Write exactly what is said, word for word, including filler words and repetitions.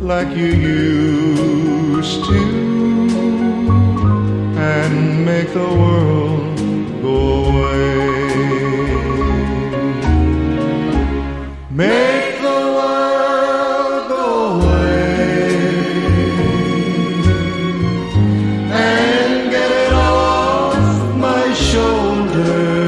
like you used to, and make the world go away. Make the world go away and get it off my shoulders.